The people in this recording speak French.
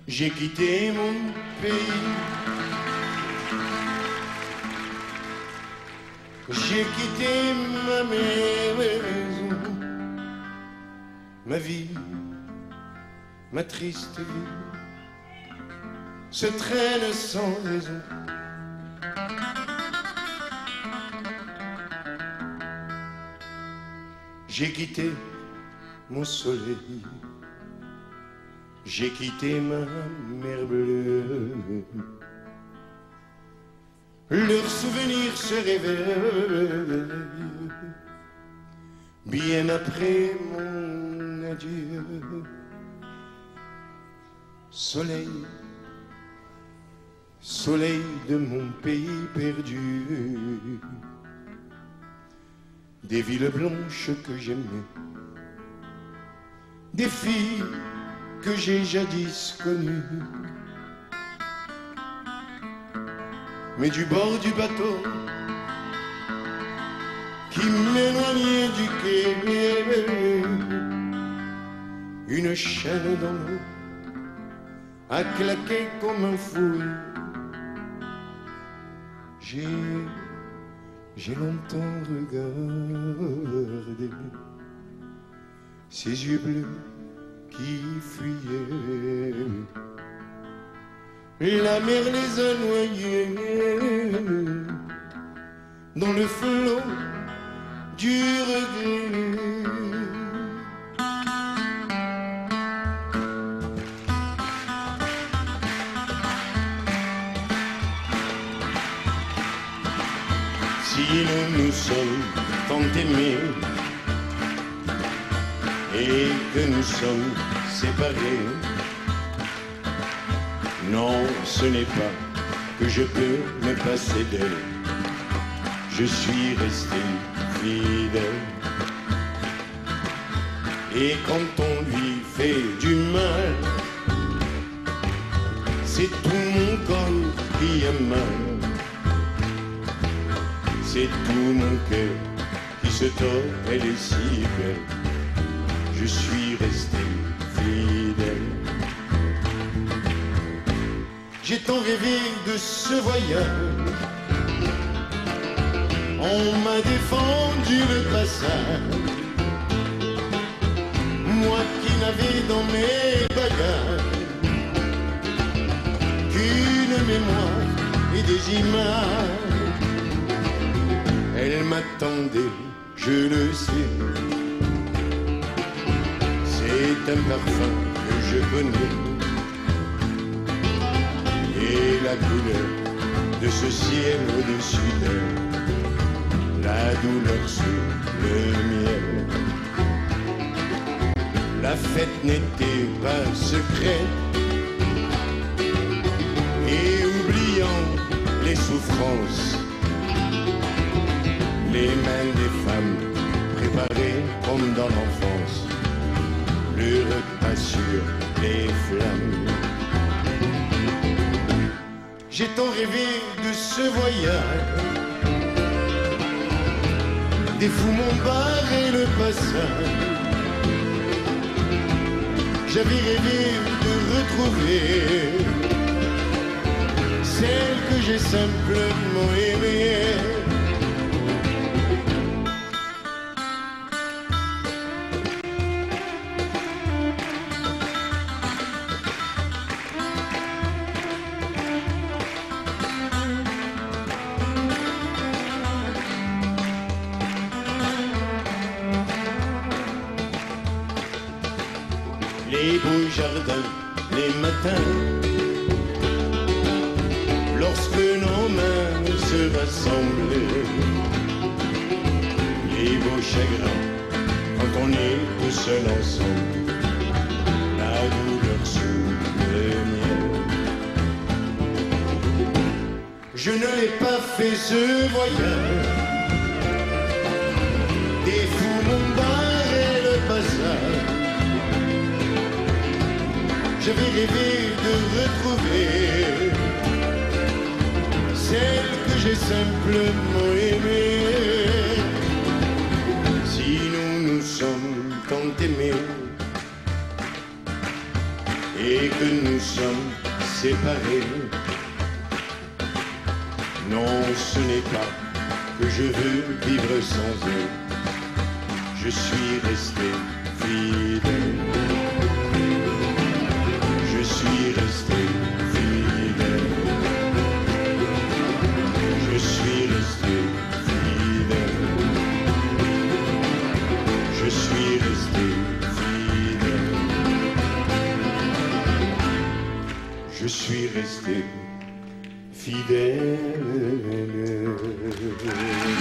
J'ai quitté mon pays, j'ai quitté ma maison, ma vie, ma triste vie se traîne sans raison. J'ai quitté mon soleil, j'ai quitté ma mer bleue. Leurs souvenirs se réveillent bien après mon adieu. Soleil, soleil de mon pays perdu, des villes blanches que j'aimais, des filles que j'ai jadis connues, mais du bord du bateau qui m'éloignait du quai, une chaîne dans l'eau a claqué comme un fou. J'ai longtemps regardé ces yeux bleus qui fuyaient. La mer les a noyés dans le flot du regret. Si nous nous sommes tant aimés et que nous sommes séparés, non, ce n'est pas que je peux me passer d'elle. Je suis resté fidèle. Et quand on lui fait du mal, c'est tout mon corps qui a mal. C'est tout mon cœur qui se tord, elle est si belle. Je suis resté fidèle. J'ai tant rêvé de ce voyage, on m'a défendu le passage, moi qui n'avais dans mes bagages qu'une mémoire et des images. Elle m'attendait, je le sais, c'est un parfum que je connais, et la couleur de ce ciel au-dessus d'elle, la douleur sous le miel. La fête n'était pas secrète, et oubliant les souffrances, les mains des femmes préparées comme dans l'enfance, le repas sur les flammes. J'ai tant rêvé de ce voyage, des fous m'ont barré le passage. J'avais rêvé de retrouver celle que j'ai simplement aimée. Les beaux jardins, les matins, lorsque nos mains se rassemblaient, les beaux chagrins, quand on est tout seul ensemble, la douleur sous le miel. Je ne l'ai pas fait ce voyage, des fous m'ont barré le passage. J'avais rêvé de retrouver celle que j'ai simplement aimée. Si nous nous sommes tant aimés et que nous sommes séparés. Non, ce n'est pas que je veux vivre sans eux, je suis resté fidèle. Je suis resté fidèle. Je suis resté fidèle. Je suis resté fidèle. Je suis resté fidèle.